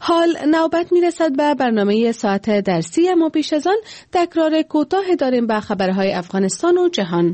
حال نوبت میرسد به برنامه ساعت درسی، اما پیش از آن تکرار کوتاه داریم به خبرهای افغانستان و جهان.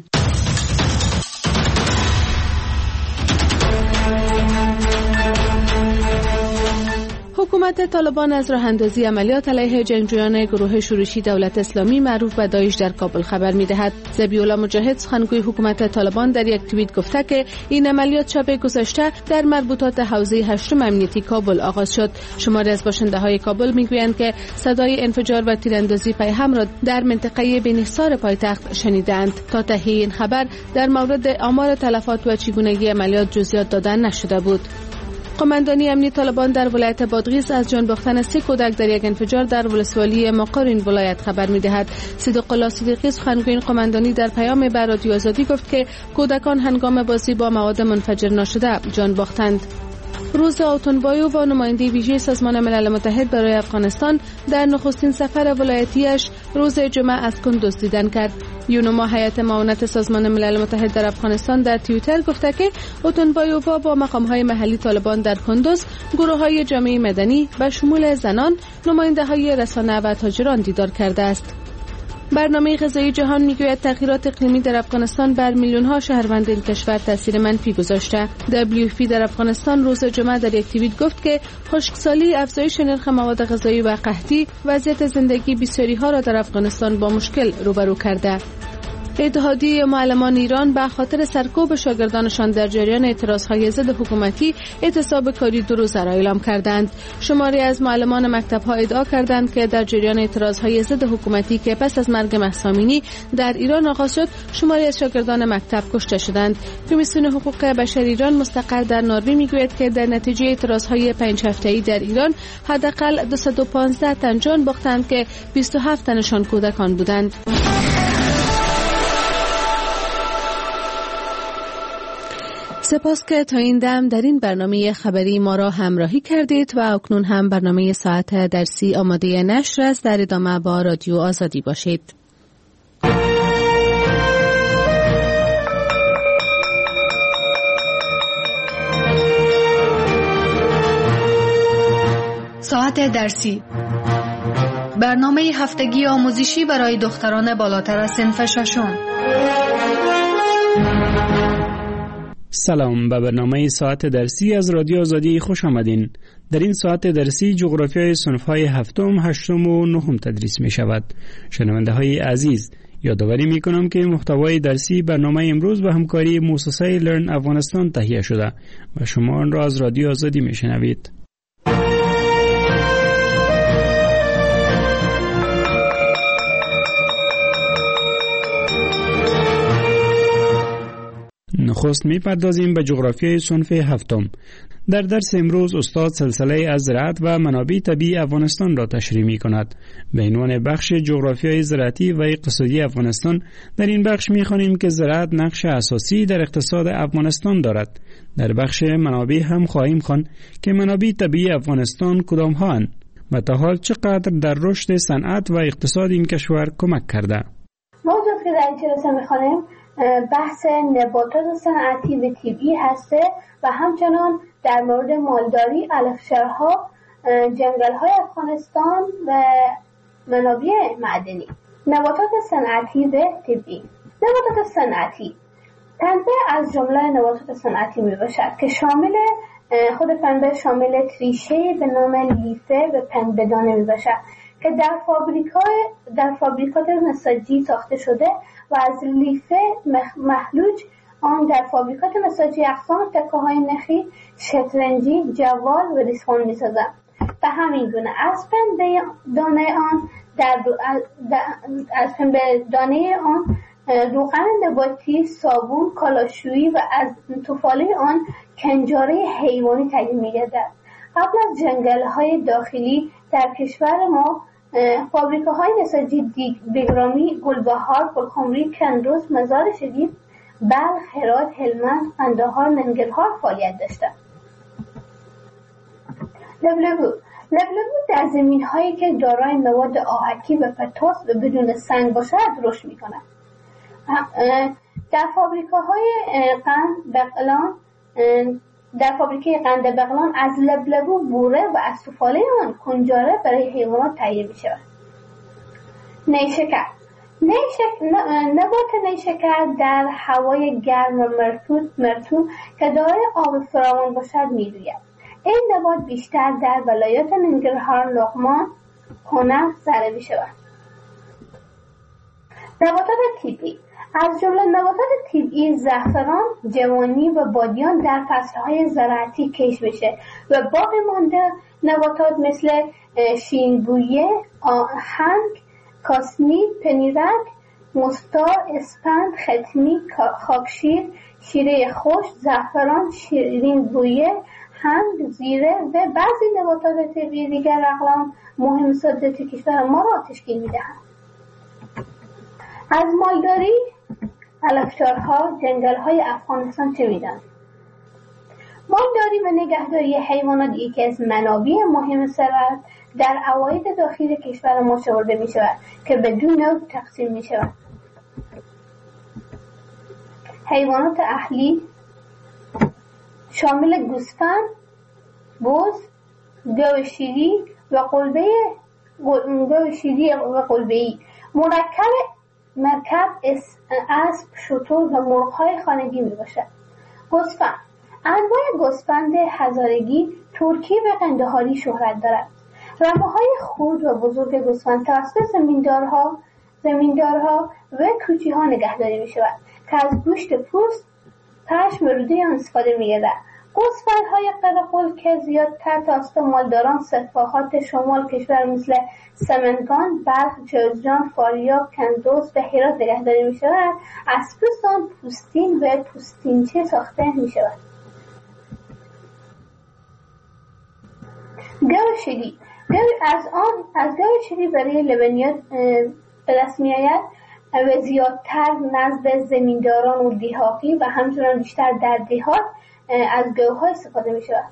حکومت طالبان از راه اندازی عملیات علیه جنگجویان گروه شورشی دولت اسلامی معروف به داعش در کابل خبر می‌دهد. ذبیح‌الله مجاهد سخنگوی حکومت طالبان در یک توییت گفته که این عملیات شب گذشته در مربوطات حوزه 8 امنیتی کابل آغاز شد. شماری از باشنده‌های کابل می‌گویند که صدای انفجار و تیراندازی پیهم را در منطقه بنیحصار پایتخت شنیدند. تا تهیه این خبر در مورد آمار تلفات و چگونگی عملیات جزئیات داده نشده بود. قماندانی امنی طالبان در ولایت بادغیس از جان باختن 3 کودک در یک انفجار در ولسوالی مقر این ولایت خبر می‌دهد. صدیق الله صدیقی سخنگوی این قماندانی در پیام به رادیو آزادی گفت که کودکان هنگام بازی با مواد منفجر ناشده جان باختند. روز آتونبایو با نماینده ویژه سازمان ملل متحد برای افغانستان در نخستین سفر ولایتیش روز جمعه از کندوز دیدن کرد. یونما هیئت معاونت سازمان ملل متحد در افغانستان در توییتر گفته که آتونبایو با مقام‌های محلی طالبان در کندوز گروه‌های جامعه مدنی به شمول زنان، نماینده‌های رسانه و تاجران دیدار کرده است. برنامه غذایی جهان میگوید تغییرات اقلیمی در افغانستان بر میلیون‌ها شهروند این کشور تاثیر منفی گذاشته. WFP در افغانستان روز جمعه در یک توییت گفت که خشکسالی، افزایش نرخ مواد غذایی و قحطی وضعیت زندگی بسیاری‌ها را در افغانستان با مشکل روبرو کرده. اتحادیه معلمان ایران به خاطر سرکوب شاگردانشان در جریان اعتراضهای ضد حکومتی اعتصاب کاری 2 روزه را اعلام کردند. شماری از معلمان مکتب‌ها ادعا کردند که در جریان اعتراضهای ضد حکومتی که پس از مرگ مهسا امینی در ایران آغاز شد، شماری از شاگردان مکتب کشته شدند. کمیسیون حقوق بشر ایران مستقر در ناروی میگوید که در نتیجه اعتراضهای 5 هفته‌ای در ایران حداقل 215 تن جان باختند که 27 تنشان کودکان بودند. سپاس که تا این دم در این برنامه خبری ما را همراهی کردید و اکنون هم برنامه ساعت درسی آماده نشر است. در ادامه با رادیو آزادی باشید. ساعت درسی، برنامه هفتگی آموزشی برای دختران بالاتر از صنف 6. سلام، به برنامه ساعت درسی از رادیو آزادی خوش آمدین. در این ساعت درسی جغرافیای صنف‌های 7، 8 و 9 تدریس می شود. شنونده های عزیز، یادآوری می کنم که محتوای درسی برنامه امروز به همکاری مؤسسه لرن افغانستان تهیه شده و شما آن را از رادیو آزادی می شنوید. نخست می‌پردازیم به جغرافیای صنف 7. در درس امروز استاد سلسله از زراعت و منابع طبیعی افغانستان را تشریح می‌کند. به عنوان بخش جغرافیای زراعتی و اقتصادی افغانستان در این بخش می‌خوانیم که زراعت نقش اساسی در اقتصاد افغانستان دارد. در بخش منابع هم خواهیم خواند که منابع طبیعی افغانستان کدام‌ها اند و تا حال چقدر در رشد صنعت و اقتصاد این کشور کمک کرده. موضوعی که در این جلسه می‌خوانیم بحث نباتات صنعتی و طبیعی هسته و همچنان در مورد مالداری، علفشرها، جنگل‌های افغانستان و منابع معدنی. نباتات صنعتی و طبیعی. نباتات صنعتی پنبه از جمله نباتات صنعتی میباشد که شامل خود پنبه شامل ریشه به نام لیفه و پنبه دانه میباشد که در فابریکات نساجی ساخته شده و از لیفه مخلوج آن در فابریکات نساجی اقسام تکه‌های نخی، شطرنجی، جوال و ریسمان می‌سازند. به همین گونه از پنبه دانه آن روغن نباتی، صابون، کالاشویی و از طفاله آن کنجاره حیوانی تهیه می‌گردد. قبل از جنگل‌های داخلی در کشور ما فابریکه‌های نساجی بگرامی، گلبهار، گلخمری، کندوز، مزار شریف، بلخ، هرات، هلمند، قندهار، ننگرهار فعالیت داشتند. لبلبو در زمین‌هایی که دارای مواد آهکی و پتاس و بدون سنگ باشد رشد می‌کند. در فابریکه‌های قند، بقلان در فابریکه قند بغلان از لبلبو بوره و از سفاله آن کنجاره برای حیوانات تهیه می شود. نیشکر نبات نیشکر در هوای گرم و مرطوب که دارای آب فراوان باشد می‌روید. این نبات بیشتر در ولایات ننگرهار، لغمان، کنر زده می‌شود. نباتات طبیعی از جمله نباتات طبیعی زعفران، جوانی و بادیان در فصل‌های زراعتی کشت میشه و باقی مانده نباتات مثل شینبویه، آهنگ، کاسنی، پنیرک، مستار، اسپند، ختمی، خاکشیر، شیره خشک، زعفران، شیرین بویه، هند، زیره و بعضی نباتات طبیعی دیگر اقلام مهم صادراتی کشور ما را تشکیل می‌دهند. از مالداری، علفچارها، جنگل‌های افغانستان چه می‌دانید؟ مالداری و نگهداری حیوانات یکی از منابع مهم ثروت در عواید داخلی کشور ما شمرده می شود که به دو نوع تقسیم می شود. حیوانات اهلی شامل گوسفند، بز، گاو شیری و قلبه‌ای، مرکب، اسب، شتر و مرغ‌های خانگی می باشد. گوسفند انواع گوسفند هزارگی، ترکی و قندهاری شهرت دارد. رمه‌های خرد و بزرگ گوسفند توسط زمیندارها و کوچی‌ها نگهداری می‌شود که از گوشت پوست، پشم و روده آن استفاده می‌گردد. گوسفندهای قرقل که زیادتر توسط مالداران سفاحات شمال کشور مثل سمنگان، بلخ، جوزجان، فاریاب، کندوز و هرات نگهداری می‌شود، از پوست آن پوستین و پوستینچه ساخته می‌شود. گاو شیری از گاو شیری برای لبنیات به دست می‌آید و زیادتر نزد زمینداران و دیهاتی و همچنان بیشتر در دیهات از گاوها استفاده می‌شود.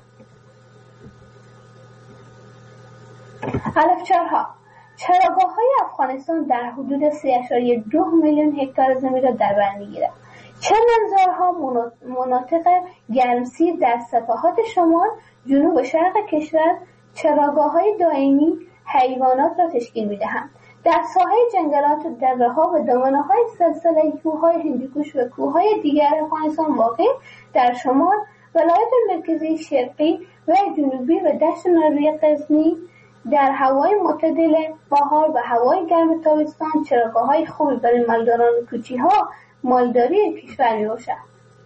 علفچارها چراگاه‌های افغانستان در حدود 3.2 میلیون هکتار زمین را در بر می‌گیرد. چمنزارها مناطق گرمسیر در سواحل شمال، جنوب و شرق کشور چراگاه‌های دائمی حیوانات را تشکیل می‌دهند. در ساحه جنگلات، دره‌ها و دامنه‌های سلسله کوه‌های هندوکش و کوه‌های دیگر افغانستان واقع در شمال، ولایات مرکزی، شرقی و جنوبی و دشت ناروی غزنی در هوای معتدل بهار و هوای گرم تابستان چراگاه‌های خوبی برای مالداران و کوچی‌ها مالداری کشور می‌باشد.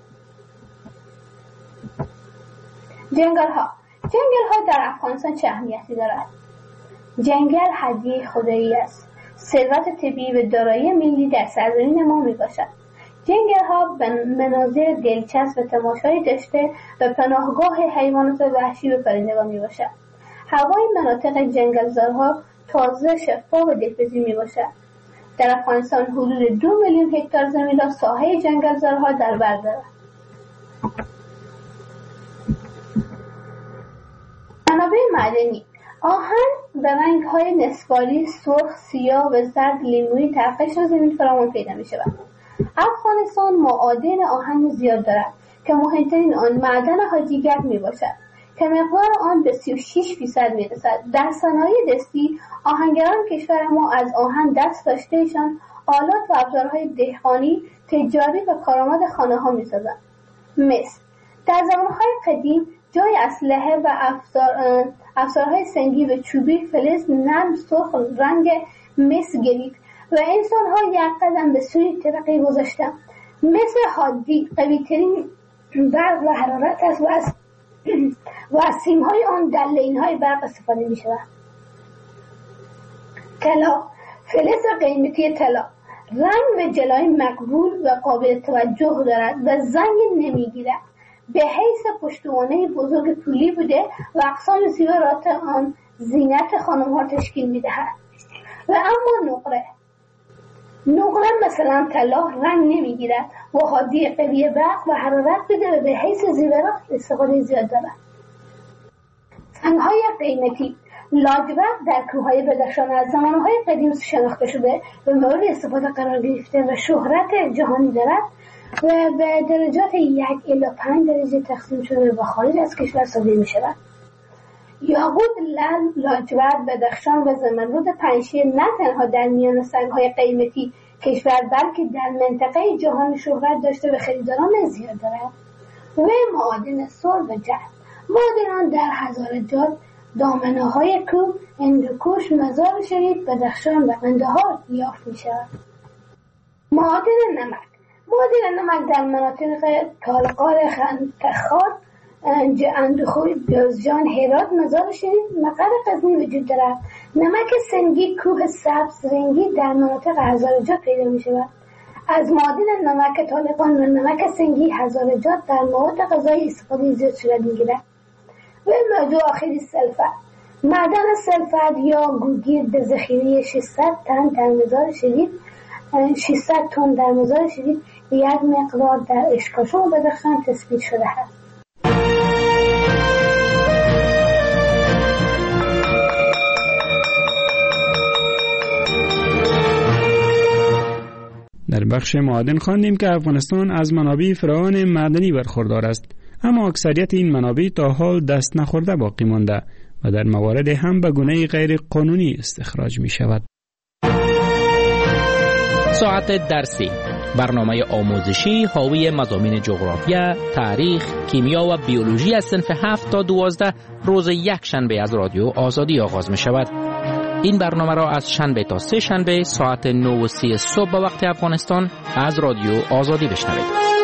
جنگل‌ها در افغانستان چه اهمیتی دارد؟ جنگل هدیه خدایی است. ثروت طبیعی و دارایی ملی در سرزمین ما میباشد. جنگل‌ها به مناظر دلچسب و تماشایی داشته و پناهگاه حیوانات وحشی و پرندگان میباشد. هوای مناطق جنگلزارها تازه، شفاف و دلپذیر میباشد. در افغانستان حدود 2 میلیون هکتار زمین را ساحه جنگلزارها در بر دارد. منابع معدنی آهن به رنگ‌های نسواری، سرخ، سیاه و زرد لیمویی در قشر زمین فراوان پیدا می‌شود. افغانستان معادن آهن زیاد دارد که مهمترین آن معدن حاجیگرد میباشد که مقدار آن به 36% میرسد. در صنایع دستی آهنگران کشور ما از آهن دست داشتهشان آلات و ابزارهای دهقانی، تجاری و کارآمد خانه‌ها می‌سازند. مس در زمانهای قدیم جای اسلحه و افزارهای سنگی و چوبی فلز نرم سرخ رنگ مس گرفت و انسان‌ها یک قدم به سوی ترقی گذاشتند. مس حادی قوی‌ترین برق و حرارت است و از سیم‌های آن در لین‌های برق استفاده می‌شود. طلا فلز قیمتی طلا رنگ و جلای مقبول و قابل توجه دارد و زنگ نمی‌گیرد. به حیث پشتوانه بزرگ پولی بوده و اقسام زیورات آن زینت خانم‌ها تشکیل می‌دهد. و اما نقره مثلا طلا رنگ نمی‌گیرد و حادی قوی برق و حرارت بده و به حیث زیورات استفاده زیاد دارد. سنگ‌های قیمتی لاجورد در کوههای بدخشان از زمانهای قدیم شناخته شده و مورد استفاده قرار گرفته و شهرت جهانی دارد و به درجات 1 الی 5 درجه تقسیم شده و خارج از کشور صادر می شود. یاقوت، لعل، لاجورد، بدخشان و زمرد پنشیر نه تنها در میان سنگ‌های قیمتی کشور بلکه در منطقه جهان شهرت داشته و خریداران زیاد دارد. و معادن سر و جرد. معادنان در هزارجات، دامنه‌های کوه، هندوکش، مزار شریف، بدخشان و قندهار یافت می‌شود. معادن نمک. معادن نمک در مناطق تالقار، خندخار، اندخوی، جوزجان، هرات، مزار شریف، مقر غزنی وجود دارد. نمک سنگی کوه سبز رنگی در مناطق هزارجات پیدا می‌شود. از معادن نمک طالقان و نمک سنگی هزارجات در مواد غذایی استفاده زیاد صورت می‌گیرد. و موضوع آخری سلفر. معدن سلفر یا گوگیر به ذخیره 600 تن در مزار شریف 600 تن در مزار شریف یک مقدار در اشکاشان و بدخشان تثبیت شده است. در بخش معادن خواندیم که افغانستان از منابع فراوان معدنی برخوردار است، اما اکثریت این منابع تا حال دست نخورده باقی مانده و در موارد هم به گونه غیر قانونی استخراج می شود. ساعت درسی، برنامه آموزشی حاوی مضامین جغرافیا، تاریخ، کیمیا و بیولوژی از صنف 7 تا 12 روز یک شنبه از رادیو آزادی آغاز می شود. این برنامه را از شنبه تا سه شنبه ساعت 9:30 صبح به وقت افغانستان از رادیو آزادی بشنوید.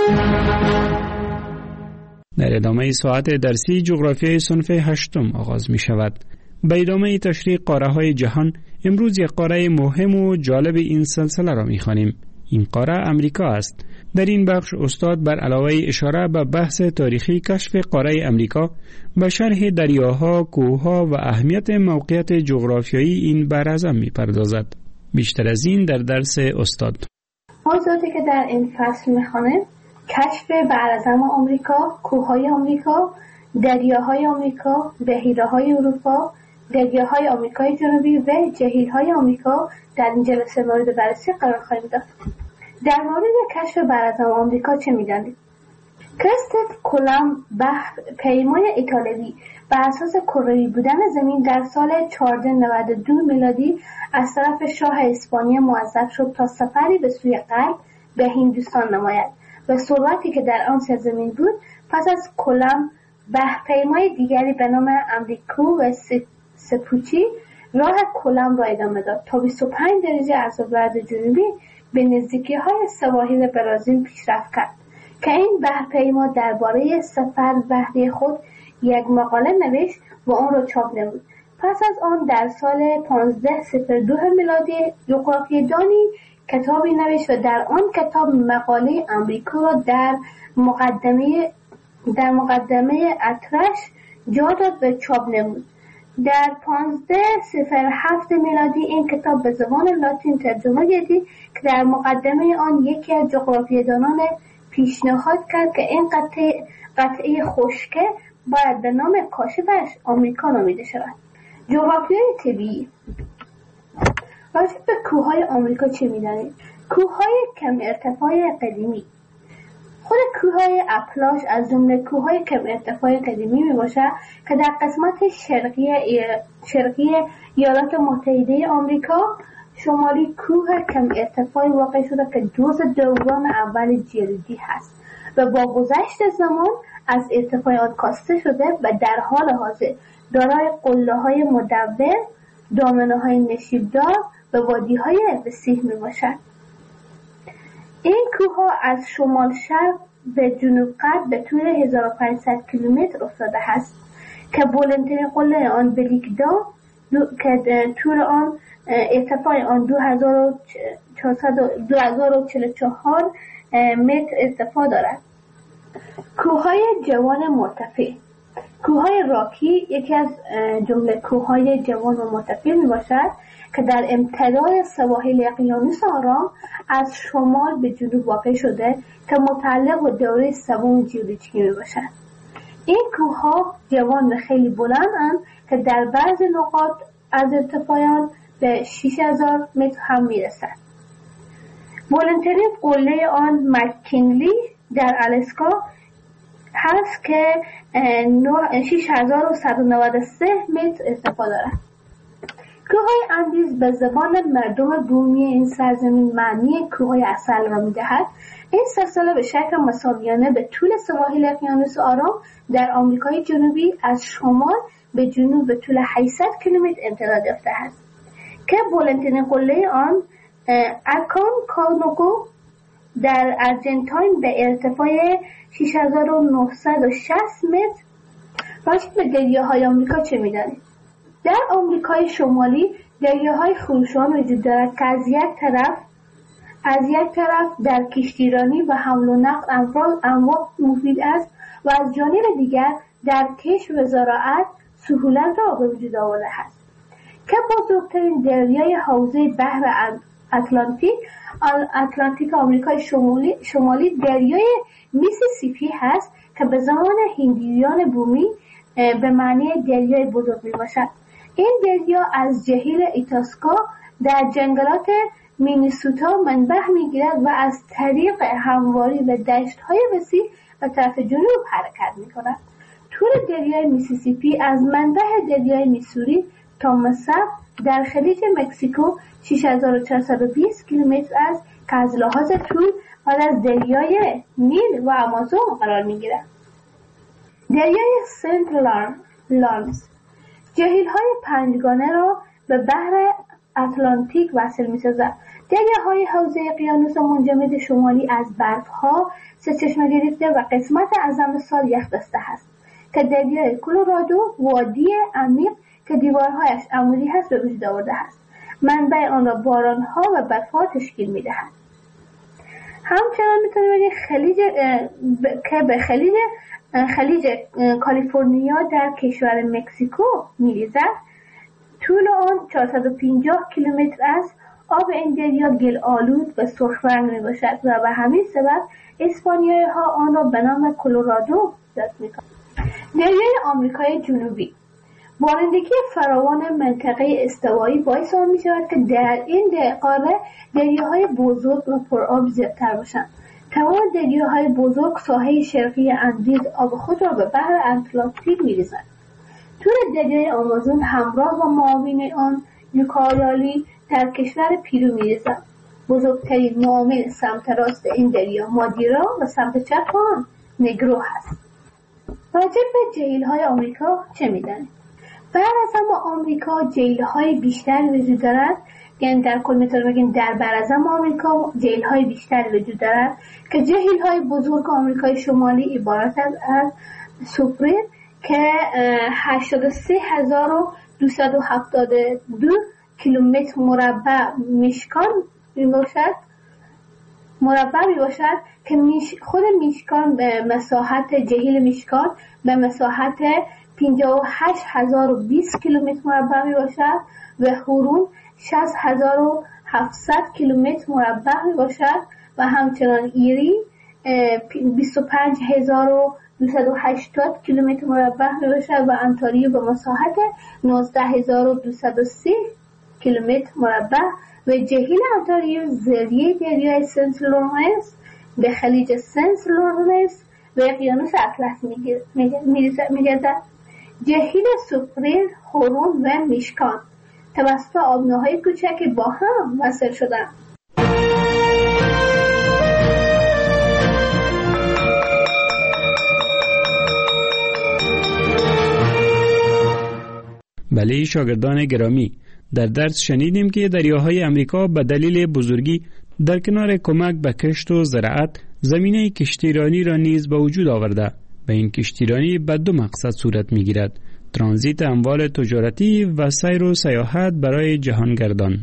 در ادامه ساعت درسی جغرافیای صنف 8 آغاز می شود. به ادامه تشریح قاره های جهان امروز یک قاره مهم و جالب این سلسله را می خوانیم. این قاره امریکا است. در این بخش استاد بر علاوه اشاره به بحث تاریخی کشف قاره امریکا به شرح دریاها، کوهها و اهمیت موقعیت جغرافیایی این براعظم می پردازد. بیشتر از این در درس استاد. موضوعاتی که در این فصل می خوانیم: کشف براعظم آمریکا، کوههای آمریکا، دریاهای آمریکا، بحیره‌های اروپا، دریاهای آمریکای جنوبی و جهیل‌های آمریکا در این جلسه مورد بررسی قرار خواهیم داد. در مورد کشف براعظم آمریکا چه می‌دانید؟ کریستوف کلمب پیمای ایتالیایی بر اساس کروی بودن زمین در سال 1492 میلادی از طرف شاه اسپانیا موظف شد تا سفری به سوی غرب به هندوستان نماید و ثروتی که در آن سرزمین بود. پس از کلمب پیمای دیگری به نام امریکو و سپوچی راه کلمب را ادامه داد تا 25 درجه از ابعاد جنوبی به نزدیکی‌های سواحل برزیل پیشرفت کرد که این بحرپیما درباره سفر بحری خود یک مقاله نوشت و آن را چاپ نمود. پس از آن در سال 1502 میلادی جغرافیه‌دانی کتابی نوشت و در آن کتاب مقاله امریکا را در مقدمه اطرش جا داد و چاپ نمود. در 1507 میلادی این کتاب به زبان لاتین ترجمه گردید که در مقدمه آن یکی از جغرافیه‌دانان پیشنهاد کرد که این قطعه خشکه باید به نام کاشفش آمریکا نامیده شود. جغرافیای طبیعی. راجع به کوههای آمریکا چه می‌دانید؟ کوههای کم ارتفاع قدیمی. خود کوههای اپلاش از جمله کوههای کم ارتفاع قدیمی میباشد که در قسمت شرقی ایالات متحده آمریکا شمالی کوه کم ارتفاعی واقع شده که جزء دوران اول جلدی هست و با گذشت زمان از ارتفاع آن کاسته شده و در حال حاضر دارای قله‌های مدور، دامنه‌های نشیبدار و وادی‌های وسیع میباشد. این کوه‌ها از شمال شرق به جنوب غرب به طول 1500 کیلومتر افتاده است که بلندترین قله آن بلیکدا که طول آن ارتفاع آن 2044 متر ارتفاع دارد. کوههای جوان مرتفع. کوههای راکی یکی از جمله کوههای جوان و مرتفع میباشد که در امتداد سواحل اقیانوس آرام از شمال به جنوب واقع شده که متعلق به دوره سوم ژئولوژیکی میباشد. این کوه‌ها جوان و خیلی بلندند که در بعض نقاط از ارتفاع به 6000 متر هم میرسد. بلندترین قله آن مک‌کینلی در آلاسکا هست که 6193 متر ارتفاع دارد. کوههای اندیز به زبان مردم بومی این سرزمین معنی کوههای اصل را می‌دهد. این سلسله به شکل مساویانه به طول سواحل اقیانوس آرام در آمریکای جنوبی از شمال به جنوب به طول 800 کیلومتر امتداد یافته است که بلندترین قله آن اکونکاگوا در آرژانتین به ارتفاع 6960 متر. راجع به دریاهای آمریکا چه می‌دانید؟ در آمریکای شمالی دریاهای خروشان وجود دارد که از یک طرف در کشتیرانی و حمل و نقل امواج مفید است و از جانب دیگر در کشت و زراعت سهولت را به وجود آورده است. که بزرگترین دریای حوزه بحر اتلانتیک آمریکای شمالی دریای میسیسیپی هست که به زمان هندیان بومی به معنی دریای بزرگ می باشد. این دریا از جهیل ایتاسکا در جنگلات مینیسوتا منبع میگیرد و از طریق همواری و دشت‌های وسیع به طرف جنوب حرکت میکند. طول دریای میسیسیپی از منبع دریای میسوری تا مصب در خلیج مکزیکو 6420 کیلومتر است که از لحاظ طول بعد از دریای نیل و آمازون قرار میگیرد. دریای سنت لارنس جهیل‌های پنجگانه را به بحر اتلانتیک وصل می‌سازد. دریاهای حوزه اقیانوس منجمد شمالی از برف‌ها سرچشمه گرفته و قسمت اعظم سال یخبسته است که دریای کلرادو وادی عمیق که دیوارهایش عمودی هست به وجود آورده است. منبع آن را باران‌ها و برف‌ها تشکیل می‌دهد. همچنان می‌تونیم بگیم خلیج کالیفرنیا در کشور مکزیکو می‌ریزد. طول آن 450 کیلومتر است. آب این دریا گل آلود و سرخ رنگ میباشد و به همین سبب اسپانیایی ها آن را به نام کلرادو یاد میکنند. دریای آمریکای جنوبی بارندگی فراوان منطقه استوایی باعث آن میشود که در این قاره دریاهای بزرگ و پرآب زیادتر باشند. تمام دریاهای بزرگ ساحه شرقی اندیز آب خود را به بحر اتلانتیک می‌ریزند. طول دریای آمازون همراه با معاون آن یوکایالی در کشور پیرو می‌ریزد. بزرگترین معاون سمت راست این دریا مادیرا و سمت چپ آن نگرو هست. راجع به جهیل‌های آمریکا چه می‌دانید؟ بعد از آمریکا جهیل‌های بیشتر وجود دارد. یعنی در کل میتونیم بگیم در برازم آمریکا جهیل‌های بیشتری وجود دارد که جهیل‌های بزرگ آمریکای شمالی عبارت از سوپریر که 83272 کیلومتر مربع میباشد که خود میشکان به مساحت جهیل میشکان به مساحت 58020 کیلومتر مربع میباشد و هورون 60700 کیلومتر مربع میباشد و همچنان ایری 25280 کیلومتر مربع میباشد و انتاریو به مساحت 19230 کیلومتر مربع و جهیل انتاریو ذریعه دریای سنت لورنس به خلیج سنت لورنس و اقیانوس اطلس میگردد. جهیل سوپریر، هورون و میشکان توسط آبنه‌های کوچک با هم وصل شدند. بله شاگردان گرامی، در درس شنیدیم که دریاهای امریکا به دلیل بزرگی در کنار کمک به کشت و زراعت زمینه کشتیرانی را نیز به وجود آورده و این کشتیرانی به دو مقصد صورت می‌گیرد: ترانزیت اموال تجارتی و سیر و سیاحت برای جهانگردان.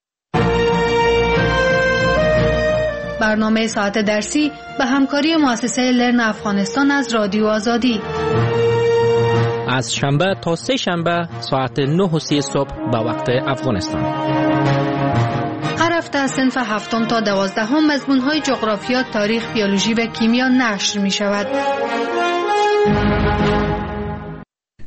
برنامه ساعت درسی به همکاری مؤسسه لرن افغانستان از رادیو آزادی از شنبه تا سه شنبه ساعت 9:30 صبح به وقت افغانستان. هر هفته از صنف 7 تا 12 مضمون‌های جغرافیا، تاریخ، بیولوژی و کیمیا نشر می‌شود.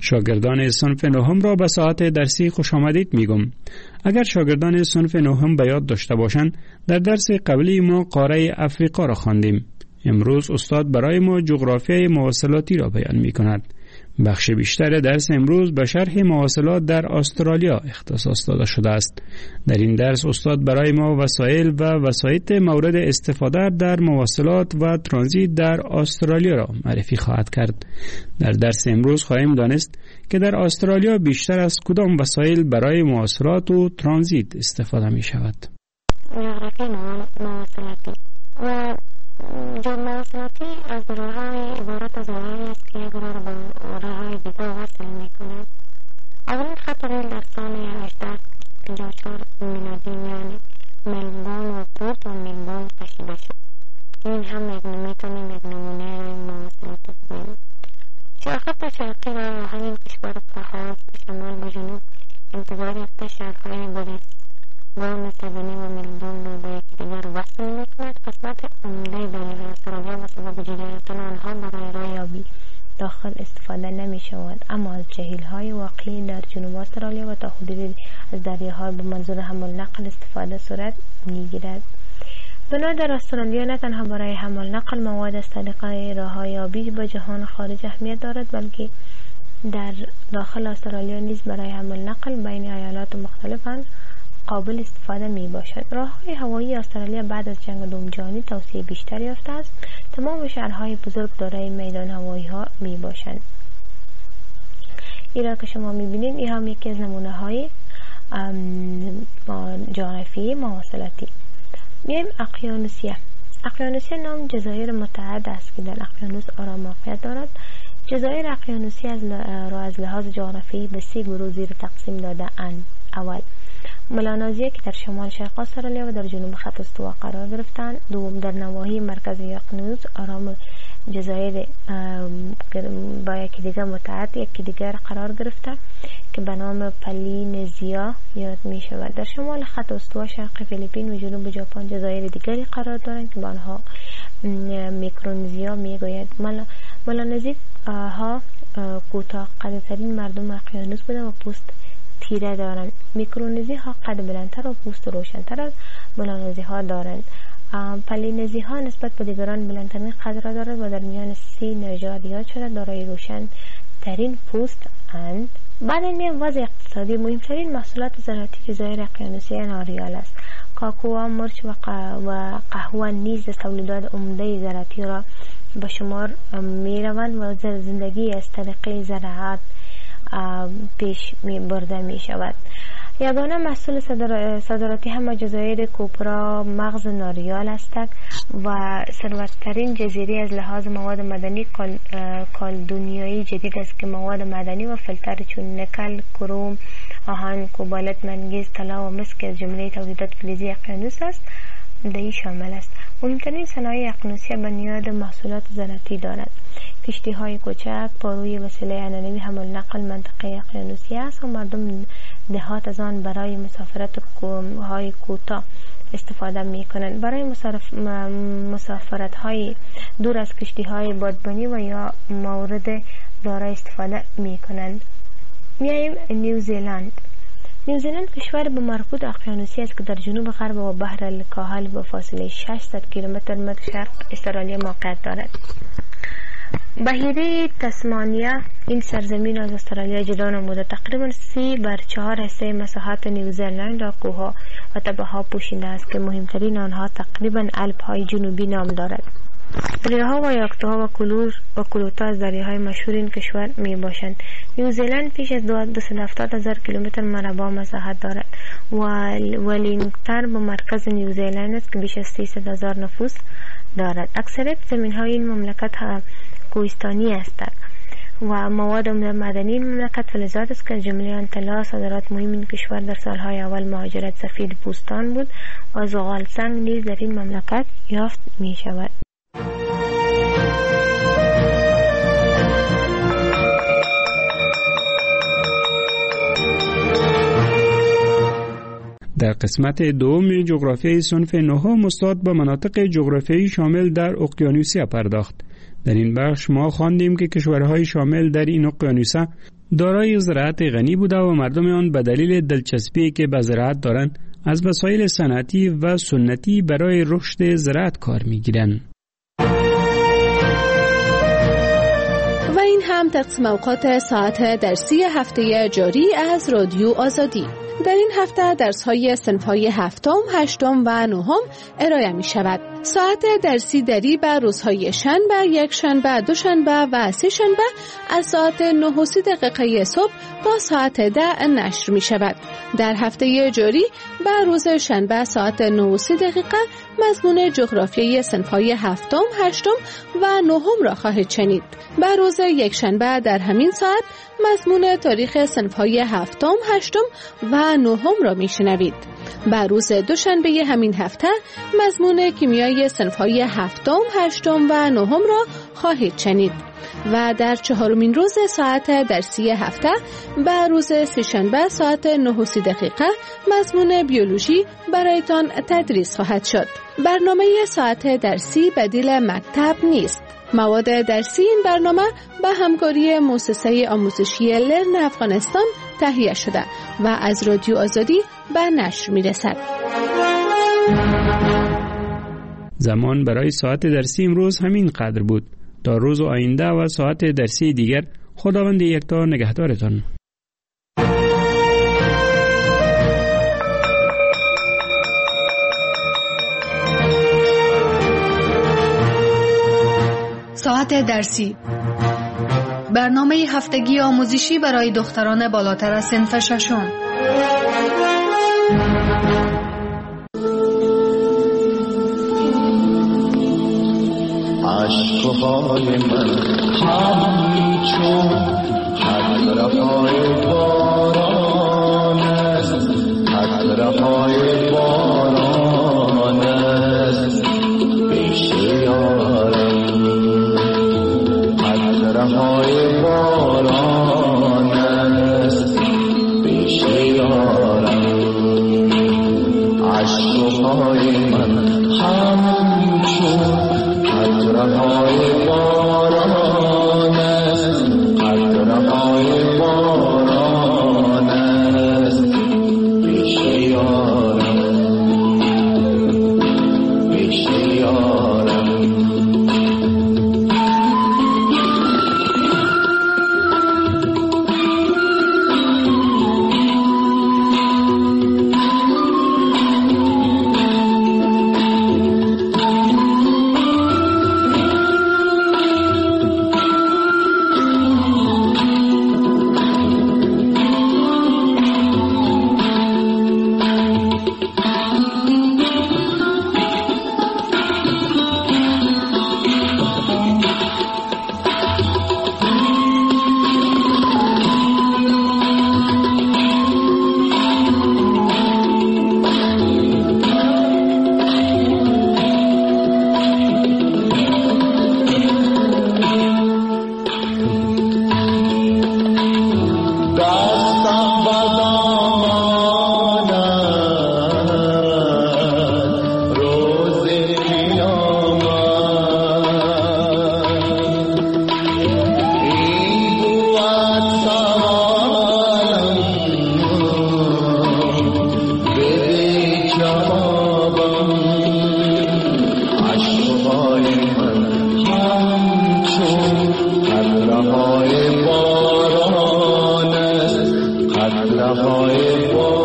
شاگردان صنف نهم را به ساعت درسی خوش آمدید میگم. اگر شاگردان صنف نهم به یاد داشته باشند، در درس قبلی ما قاره افریقا را خواندیم. امروز استاد برای ما جغرافیای مواصلاتی را بیان می کند. بخش بیشتر درس امروز به شرح مواصلات در استرالیا اختصاص داده شده است. در این درس استاد برای ما وسایل و وسایط مورد استفاده در مواصلات و ترانزیت در استرالیا را معرفی خواهد کرد. در درس امروز خواهیم دانست که در استرالیا بیشتر از کدام وسایل برای مواصلات و ترانزیت استفاده می شود. و جان مواصلاتی از راه‌های عبارت از راه‌هایی است که یک راه به راه‌های دیگر وصل می‌کند. اولین خط ریل در سال 1854 میلادی میان ملبورن و پورت و ملبورن کشیده شد. این هم می‌تونیم یک نمونه راه مواصلات بگوییم. خط شرقی راه آهن کشور کاهاز شمال به جنوب انتظار یافته شهرهای بریسبن، سیدنی و ملبورن را به یکدیگر وصل می‌کند. قسمت عمده دریای استرالیا به سبب جدایی‌تن آنها برای راهیابی داخل استفاده نمی‌شود، اما از جهیل‌های واقعی در جنوب استرالیا و تا حدودی از دریاها به منظور حمل نقل استفاده صورت می‌گیرد. بنا در استرالیا نه تنها برای حمل نقل مواد از طریق راه‌های آبی به جهان خارج اهمیت دارد، بلکه در داخل استرالیا نیز برای حمل نقل بین ایالات مختلف قابل استفاده می باشد. راه‌های هوایی استرالیا بعد از جنگ دوم جهانی توسعه بیشتر یافته است. تمام شهرهای بزرگ دارای میدان هوایی ها می باشند. این را که شما می بینید این هم یکی از نمونه های جغرافیایی مواصلاتی. میایم اقیانوسیه. اقیانوسیه نام جزایر متعدد است که در اقیانوس آرام واقع دارد. جزایر اقیانوسیه از لحاظ جغرافیایی به 3 گروه زیر تقسیم داده اند. اول ملانزیه که در شمال شرق استرالیا و در جنوب خط استوا قرار گرفتند. دوم در نواحی مرکز اقیانوس آرام جزایر با یکی دیگر متعدد یکی دیگر قرار گرفته که به نام پلینزیا یاد می شود. در شمال خط استوا شرق فیلیپین و جنوب ژاپن جزایر دیگری قرار دارند که به آنها میکرونزیا می گوید. ملانزی ها کوتاه قدترین مردم اقیانوس بوده و پوست تیره دارند. میکرونزی ها قد بلندتر و پوست روشنتر از ملانزی ها دارند. پلینزی ها نسبت به دیگران بلندترین قد را دارد و در میان 30 نژاد یاد شده دارای روشن ترین پوست اند. بعد این وضع اقتصادی مهمترین محصولات زراعتی جزایر اقیانوسیه ناریال است. کاکائو، مرچ و قهوه نیز تولیدات عمده زراعتی را به شمار می روند و زندگی از طریق زراعت پیش برده می شود. یگانه محصول صادراتی هم جزایر کوپرا مغز ناریال است و ثروت‌ترین جزیره از لحاظ مواد مدنی کالدونیایی جدید است که مواد مدنی و فلتر چون نکل، کروم، آهن، کوبالت، منگیز، طلا و مس که از جمله تولیدات فلزی اقیانوس است دهی شامل است. مهمترین صنایع اقیانوسیه بنیاد محصولات زراعتی دارد. کشتی های کوچک پاروی وسیله عنعنوی حمل نقل منطقه اقیانوسیه است و مردم دهات از آن برای مسافرت های کوتاه استفاده می کنند. برای مسافرت های دور از کشتی های بادبانی و یا مورد دارا استفاده می کنند. میایم نیوزیلند. نیوزیلند کشور به مربوط اقیانوسی است که در جنوب غرب و بحر الکاهل به فاصله 600 کیلومتر شرق استرالیا موقعیت دارد. بحیره تسمانیا این سرزمین از استرالیا جدا نموده. تقریبا 3/4 حصه مساحت نیوزیلند را کوهها و تپه‌ها پوشیده است که مهمترین آنها تقریبا الپ‌های جنوبی نام دارد. دریاها و یاکتوها و کلوتا از دریاهای مشهور این کشور می باشند. نیوزیلند بیش از 270,000 کیلومتر مربع مساحت دارد. ولینگتون به مرکز نیوزیلند است که بیش از 300,000 نفوس دارد. اکثریت زمین‌های این مملکت کوهستانی است و مواد معدنی این مملکت فلزات است که از جمله آن طلا صادرات مهم این کشور در سالهای اول مهاجرت سفید پوستان بود و زغال سنگ نیز در این مملکت یافت می شود. در قسمت دوم جغرافیای صنف نهم استاد به مناطق جغرافیایی شامل در اقیانوسیه پرداخت. در این بخش ما خواندیم که کشورهای شامل در این اقیانوسیه دارای زراعت غنی بوده و مردم آن به دلیل دلچسبی که به زراعت دارند از وسایل صنعتی و سنتی برای رشد زراعت کار می‌گیرند. و این هم تقسیم اوقات ساعت درسی هفته جاری از رادیو آزادی. در این هفته درس‌های صنف‌های هفتم، هشتم و نهم ارائه می‌شود. ساعت درسی دری به روزهای شنبه، یکشنبه، دوشنبه و سه‌شنبه از ساعت 9:30 صبح تا ساعت 10 نشر می‌شود. در هفته جاری به روز شنبه ساعت 9:30 مضمون جغرافیای صنف‌های هفتم، هشتم و نهم را خواهید شنید. به روز یکشنبه در همین ساعت مضمون تاریخ صنف‌های هفتم، هشتم و نهم را میشنوید. به روز دوشنبه همین هفته مضمون کیمیای صنف‌های هفتم، هشتم و نهم را خواهید شنید. و در چهارمین روز ساعت درسی هفته به روز سه‌شنبه ساعت 9:30 مضمون بیولوژی برایتان تدریس خواهد شد. برنامه ساعت درسی بدیل مکتب نیست. مواد درسی این برنامه به همکاری مؤسسه آموزشی لرن افغانستان تهیه شده و از رادیو آزادی به نشر میرسد. زمان برای ساعت درسی امروز همین قدر بود. تا روز آینده و ساعت درسی دیگر خداوند یکتا نگهدارتان. ساعت درسی، برنامه هفتگی آموزشی برای دختران بالاتر از صنف ششم. عشقهای من همچون قطره‌های باران است، قطره‌های باران است پیش یارم، قطره‌های باران است پیش یارم. عشقهای من همچون قطره‌های باران است، قطره‌های باران است پیش یارم، پیش یارم. قطره‌های باران است، قطره‌های باران